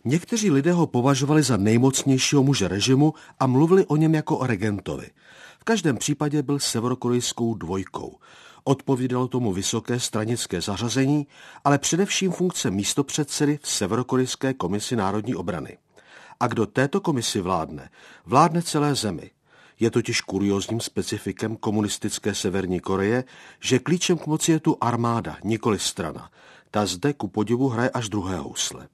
Někteří lidé ho považovali za nejmocnějšího muže režimu a mluvili o něm jako o regentovi. V každém případě byl severokorejskou dvojkou. Odpovídalo tomu vysoké stranické zařazení, ale především funkce místopředsedy v Severokorejské komisi národní obrany. A kdo této komisi vládne, vládne celé zemi. Je totiž kuriózním specifikem komunistické Severní Koreje, že klíčem k moci je tu armáda, nikoli strana. Ta zde ku podivu hraje až druhé housle.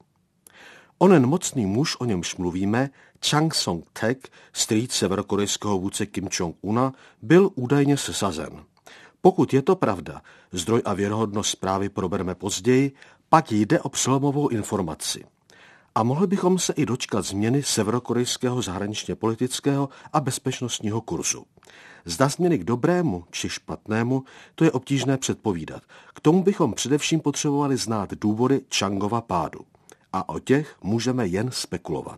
Onen mocný muž, o němž mluvíme, Chang Song-taek, strýc severokorejského vůdce Kim Jong-una, byl údajně sesazen. Pokud je to pravda, zdroj a věrohodnost zprávy probereme později, pak jde o přelomovou informaci. A mohli bychom se i dočkat změny severokorejského zahraničně politického a bezpečnostního kurzu. Zda změny k dobrému či špatnému, to je obtížné předpovídat. K tomu bychom především potřebovali znát důvody Changova pádu. A o těch můžeme jen spekulovat.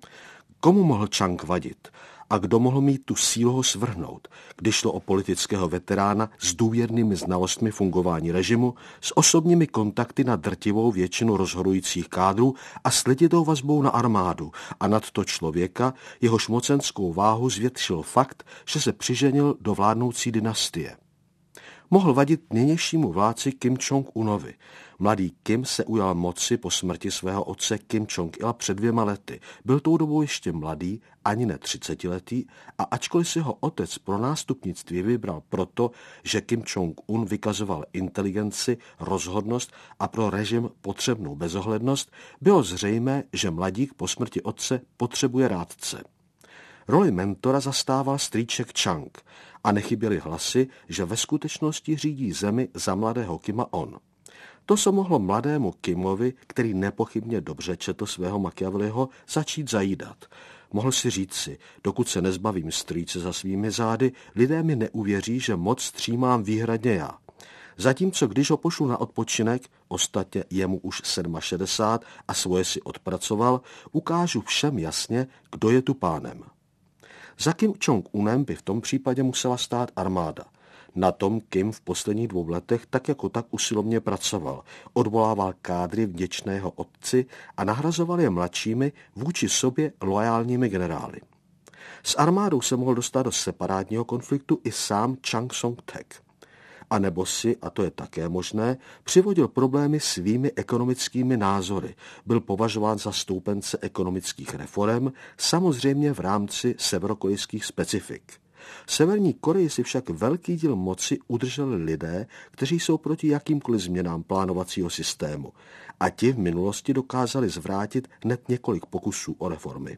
Komu mohl Chang vadit a kdo mohl mít tu sílu ho svrhnout, když šlo o politického veterána s důvěrnými znalostmi fungování režimu, s osobními kontakty na drtivou většinu rozhodujících kádrů a sleditou vazbou na armádu a nadto člověka, jehož mocenskou váhu zvětšil fakt, že se přiženil do vládnoucí dynastie. Mohl vadit nynějšímu vládci Kim Jong-unovi. Mladý Kim se ujal moci po smrti svého otce Kim Jong-ila před 2 lety. Byl tou dobou ještě mladý, ani ne 30letý, a ačkoliv si ho otec pro nástupnictví vybral proto, že Kim Jong-un vykazoval inteligenci, rozhodnost a pro režim potřebnou bezohlednost, bylo zřejmé, že mladík po smrti otce potřebuje rádce. Roli mentora zastával strýček Chang a nechyběly hlasy, že ve skutečnosti řídí zemi za mladého Kima on. To se mohlo mladému Kimovi, který nepochybně dobře četl svého Machiavelliho, začít zajídat. Mohl si říci, dokud se nezbavím strýce za svými zády, lidé mi neuvěří, že moc střímám výhradně já. Zatímco když ho pošlu na odpočinek, ostatně jemu už 67 a svoje si odpracoval, ukážu všem jasně, kdo je tu pánem. Za Kim Jong-unem by v tom případě musela stát armáda. Na tom Kim v posledních 2 letech tak jako tak usilovně pracoval, odvolával kádry vděčného otci a nahrazoval je mladšími, vůči sobě loajálními generály. S armádou se mohl dostat do separátního konfliktu i sám Chang Song-taek. A nebo si, a to je také možné, přivodil problémy svými ekonomickými názory. Byl považován za stoupence ekonomických reforem, samozřejmě v rámci severokorejských specifik. V Severní Koreji si však velký díl moci udrželi lidé, kteří jsou proti jakýmkoliv změnám plánovacího systému. A ti v minulosti dokázali zvrátit hned několik pokusů o reformy.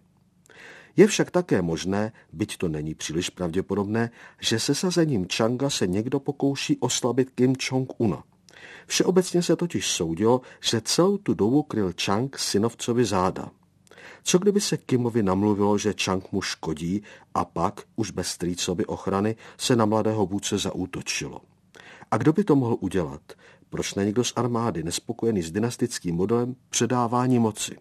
Je však také možné, byť to není příliš pravděpodobné, že sesazením Changa se někdo pokouší oslabit Kim Jong-una. Všeobecně se totiž soudilo, že celou tu dobu kryl Chang synovcovi záda. Co kdyby se Kimovi namluvilo, že Chang mu škodí a pak, už bez strýcovy ochrany, se na mladého vůdce zaútočilo? A kdo by to mohl udělat? Proč ne někdo z armády nespokojený s dynastickým modelem předávání moci?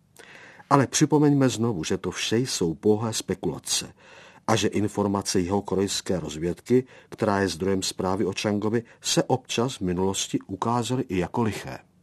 Ale připomeňme znovu, že to vše jsou pouhé spekulace a že informace jihokorejské rozvědky, která je zdrojem zprávy o Changovi, se občas v minulosti ukázaly i jako liché.